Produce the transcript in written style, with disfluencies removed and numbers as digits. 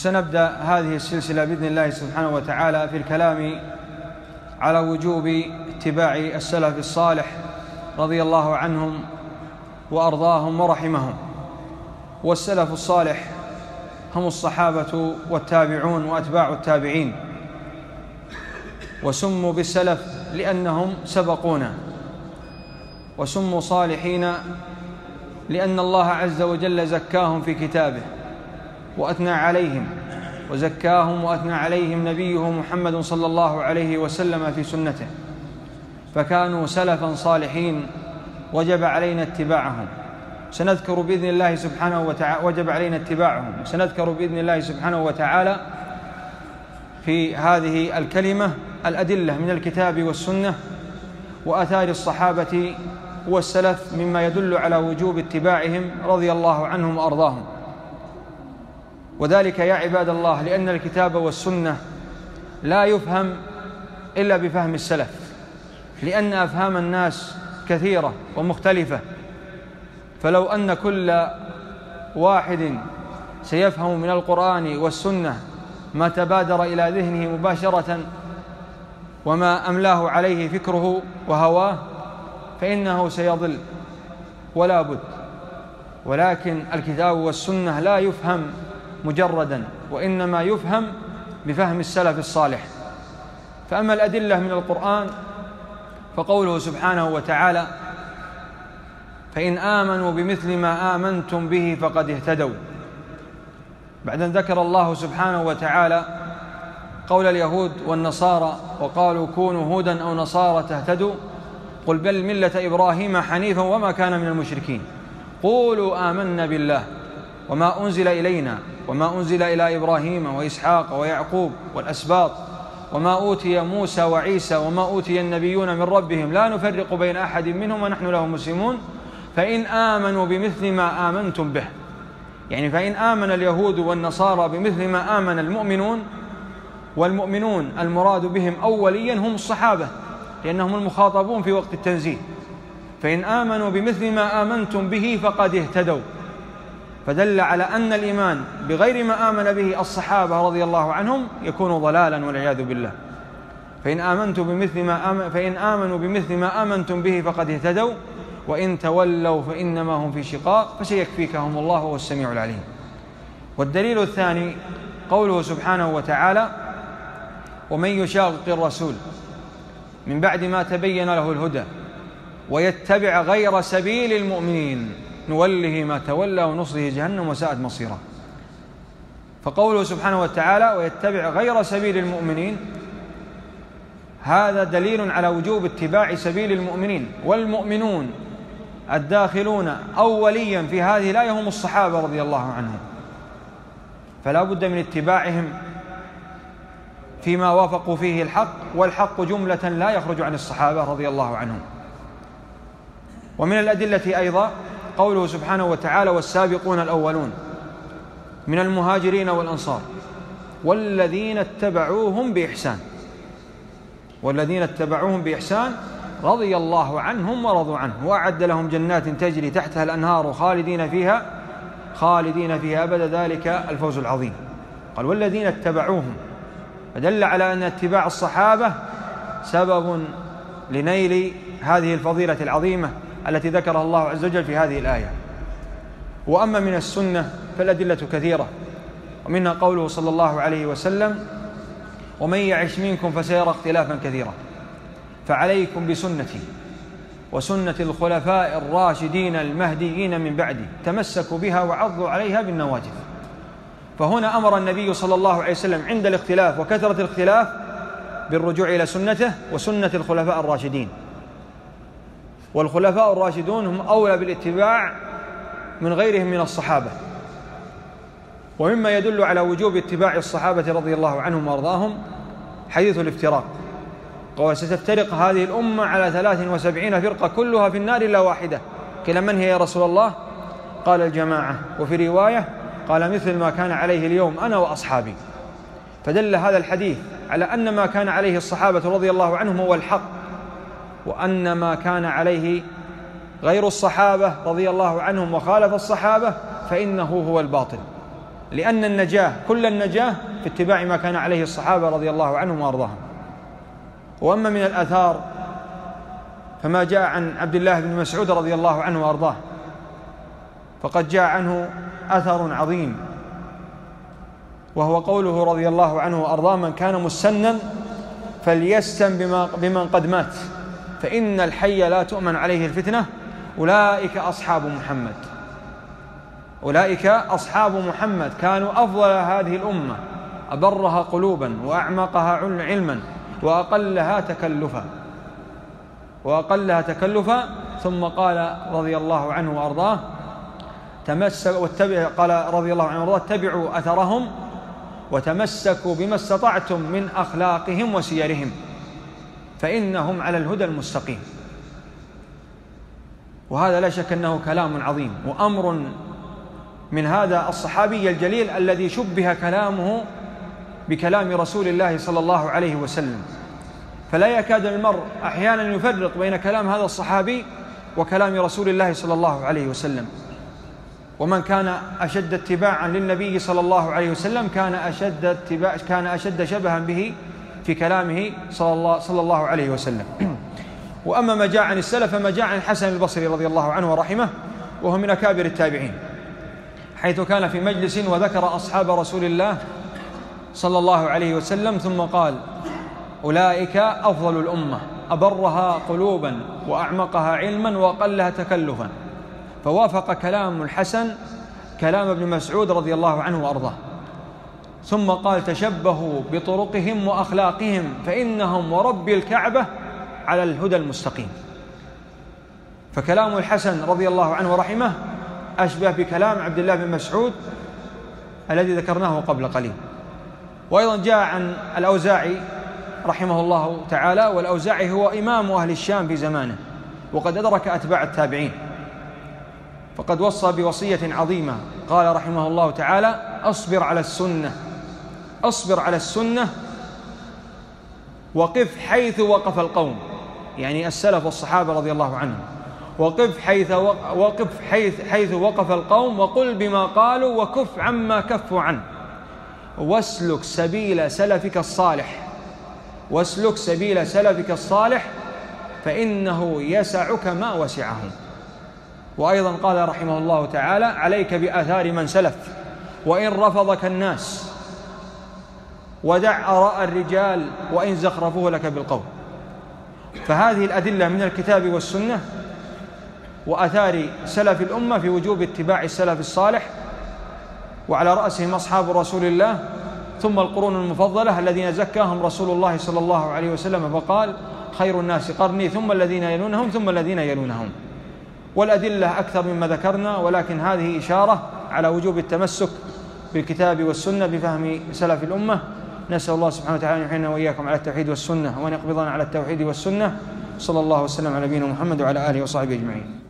وسنبدأ هذه السلسلة بإذن الله سبحانه وتعالى في الكلام على وجوب اتباع السلف الصالح رضي الله عنهم وأرضاهم ورحمهم. والسلف الصالح هم الصحابة والتابعون وأتباع التابعين، وسموا بالسلف لأنهم سبقونا، وسموا صالحين لأن الله عز وجل زكاهم في كتابه وأثنى عليهم، وزكاهم وأثنى عليهم نبيه محمد صلى الله عليه وسلم في سنته، فكانوا سلفا صالحين وجب علينا اتباعهم. سنذكر بإذن الله سبحانه وتعالى وجب علينا اتباعهم، سنذكر بإذن الله سبحانه وتعالى في هذه الكلمة الأدلة من الكتاب والسنة وآثار الصحابة والسلف مما يدل على وجوب اتباعهم رضي الله عنهم وأرضاهم. وذلك يا عباد الله لأن الكتاب والسنة لا يفهم إلا بفهم السلف، لأن أفهام الناس كثيرة ومختلفة، فلو أن كل واحد سيفهم من القرآن والسنة ما تبادر إلى ذهنه مباشرة وما أملاه عليه فكره وهواه فإنه سيضل ولا بد. ولكن الكتاب والسنة لا يفهم مجردا، وإنما يفهم بفهم السلف الصالح. فأما الأدلة من القرآن فقوله سبحانه وتعالى: فإن آمنوا بمثل ما آمنتم به فقد اهتدوا. بعد أن ذكر الله سبحانه وتعالى قول اليهود والنصارى وقالوا كونوا هودا أو نصارى تهتدوا، قل بل ملة إبراهيم حنيفا وما كان من المشركين، قولوا آمنا بالله وما أنزل إلينا وما أنزل إلى إبراهيم وإسحاق ويعقوب والأسباط وما أوتي موسى وعيسى وما أوتي النبيون من ربهم لا نفرق بين أحد منهم ونحن له مسلمون فإن آمنوا بمثل ما آمنتم به. يعني فإن آمن اليهود والنصارى بمثل ما آمن المؤمنون، والمؤمنون المراد بهم أوليا هم الصحابة لأنهم المخاطبون في وقت التنزيل، فإن آمنوا بمثل ما آمنتم به فقد اهتدوا، فدل على أن الإيمان بغير ما آمن به الصحابة رضي الله عنهم يكون ضلالا والعياذ بالله. فإن آمنوا بمثل ما آمنتم به فقد اهتدوا وإن تولوا فإنما هم في شقاق فسيكفيكهم الله وهو السميع العليم. والدليل الثاني قوله سبحانه وتعالى: ومن يشاقق الرسول من بعد ما تبين له الهدى ويتبع غير سبيل المؤمنين نوله ما تولى ونصله جهنم وساءت مصيرا. فقوله سبحانه وتعالى ويتبع غير سبيل المؤمنين هذا دليل على وجوب اتباع سبيل المؤمنين، والمؤمنون الداخلون أوليا في هذه الآية هم الصحابة رضي الله عنهم، فلا بد من اتباعهم فيما وافقوا فيه الحق، والحق جملة لا يخرج عن الصحابة رضي الله عنهم. ومن الأدلة أيضا قوله سبحانه وتعالى: والسابقون الأولون من المهاجرين والأنصار والذين اتبعوهم بإحسان رضي الله عنهم ورضوا عنه وأعد لهم جنات تجري تحتها الأنهار خالدين فيها أبدا ذلك الفوز العظيم. قال والذين اتبعوهم، فدل على أن اتباع الصحابة سبب لنيل هذه الفضيلة العظيمة التي ذكرها الله عز وجل في هذه الآية. وأما من السنة فالأدلة كثيرة، ومنها قوله صلى الله عليه وسلم: ومن يعش منكم فسيرى اختلافا كثيرا فعليكم بسنتي وسنة الخلفاء الراشدين المهديين من بعدي تمسكوا بها وعضوا عليها بالنواجذ. فهنا أمر النبي صلى الله عليه وسلم عند الاختلاف وكثرة الاختلاف بالرجوع إلى سنته وسنة الخلفاء الراشدين، والخلفاء الراشدون هم أولى بالاتباع من غيرهم من الصحابة. ومما يدل على وجوب اتباع الصحابة رضي الله عنهم وارضاهم حديث الافتراق، قال: ستفترق هذه الأمة على 73 فرقة كلها في النار إلا واحدة. قيل: من هي يا رسول الله؟ قال: الجماعة. وفي رواية قال: مثل ما كان عليه اليوم أنا وأصحابي. فدل هذا الحديث على أن ما كان عليه الصحابة رضي الله عنهم هو الحق، وأن ما كان عليه غير الصحابة رضي الله عنهم وخالف الصحابة فإنه هو الباطل. لأن النجاة كل النجاة في اتباع ما كان عليه الصحابة رضي الله عنهم وأرضاهم. وأما من الآثار فما جاء عن عبد الله بن مسعود رضي الله عنه وأرضاه، فقد جاء عنه أثر عظيم، وهو قوله رضي الله عنه وأرضاه: من كان مسنا فليستن بمن قد مات، فإن الحي لا تؤمن عليه الفتنة، أولئك أصحاب محمد. أولئك أصحاب محمد كانوا أفضل هذه الأمة، أبرها قلوبا وأعمقها علما وأقلها تكلفا. ثم قال رضي الله عنه وأرضاه: قال رضي الله عنه وأرضاه: اتبعوا أثرهم وتمسكوا بما استطعتم من أخلاقهم وسيرهم فإنهم على الهدى المستقيم. وهذا لا شك أنه كلام عظيم، وأمر من هذا الصحابي الجليل الذي شبه كلامه بكلام رسول الله صلى الله عليه وسلم، فلا يكاد المرء أحيانا يفرق بين كلام هذا الصحابي وكلام رسول الله صلى الله عليه وسلم. ومن كان أشد اتباعا للنبي صلى الله عليه وسلم كان أشد شبها به في كلامه صلى الله عليه وسلم. وأما ما جاء عن السلف فما جاء عن الحسن البصري رضي الله عنه ورحمه، وهو من أكابر التابعين، حيث كان في مجلس وذكر أصحاب رسول الله صلى الله عليه وسلم ثم قال: أولئك أفضل الأمة، أبرها قلوبا وأعمقها علما وأقلها تكلفا. فوافق كلام الحسن كلام ابن مسعود رضي الله عنه وأرضاه. ثم قال: تشبهوا بطرقهم وأخلاقهم فإنهم ورب الكعبة على الهدى المستقيم. فكلام الحسن رضي الله عنه ورحمه أشبه بكلام عبد الله بن مسعود الذي ذكرناه قبل قليل. وأيضا جاء عن الأوزاعي رحمه الله تعالى، والأوزاعي هو إمام أهل الشام في زمانه، وقد أدرك أتباع التابعين، فقد وصى بوصية عظيمة، قال رحمه الله تعالى: أصبر على السنة وقف حيث وقف القوم، يعني السلف والصحابة رضي الله عنهم، وقف حيث وقف القوم، وقل بما قالوا وكف عما كفوا عنه، واسلك سبيل سلفك الصالح فإنه يسعك ما وسعهم. وأيضا قال رحمه الله تعالى: عليك بآثار من سلف وإن رفضك الناس، ودع آراء الرجال وإن زخرفوه لك بالقول. فهذه الأدلة من الكتاب والسنة وآثار سلف الأمة في وجوب اتباع السلف الصالح، وعلى رأسهم أصحاب رسول الله، ثم القرون المفضلة الذين زكاهم رسول الله صلى الله عليه وسلم فقال: خير الناس قرني ثم الذين يلونهم ثم الذين يلونهم. والأدلة أكثر مما ذكرنا، ولكن هذه إشارة على وجوب التمسك بالكتاب والسنة بفهم سلف الأمة. نسأل الله سبحانه وتعالى أن يحيينا وإياكم على التوحيد والسنة، وأن يقبضنا على التوحيد والسنة. صلى الله وسلم على نبينا محمد وعلى آله وصحبه أجمعين.